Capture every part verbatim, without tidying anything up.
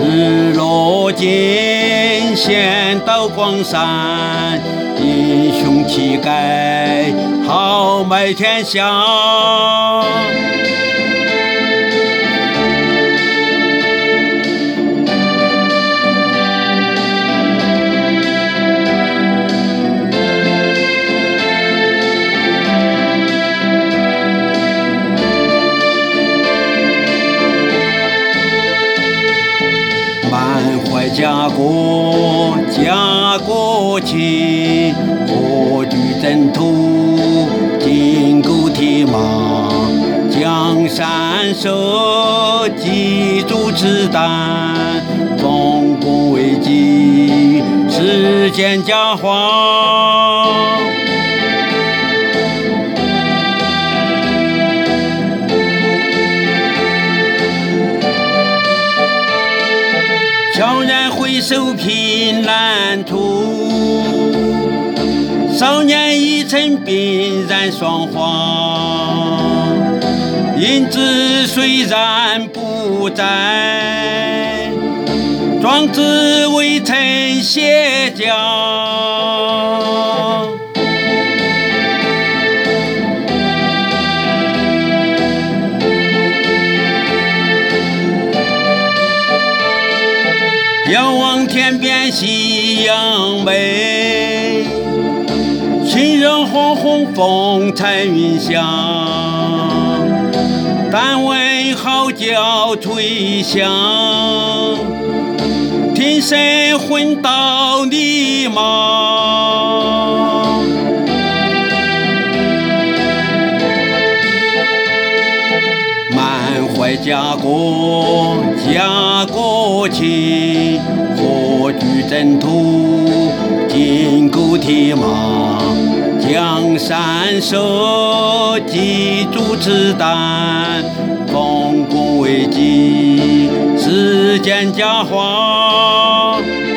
日落尽，先到广山，英雄气概，豪迈天下。满怀家国，家国情，火炬征途，金戈铁马，江山社，砥柱子弹，丰功伟绩，世间佳话。悄然回首凭栏途，少年已成鬓染霜华。英姿虽然不在，壮志未曾卸甲。遥望天边夕阳美，行人轰轰风彩云霞。但闻号角吹响，听声魂到你马。满怀家国，家国情，火炬征途，金戈铁马，江山社，砥柱子弹，丰功伟绩，世间佳话。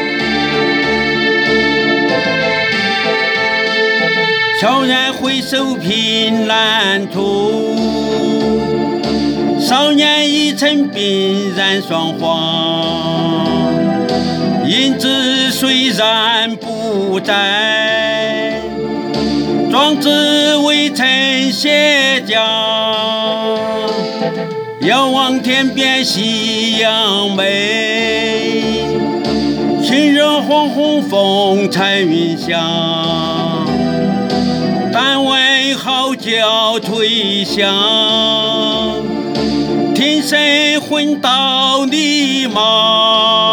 悄然回首凭栏途，少年已成鬓染霜华。英姿虽然不在，壮志未曾卸甲。遥望天边夕阳美，行人轰轰风彩云霞。但闻号角吹响，听声魂到你马。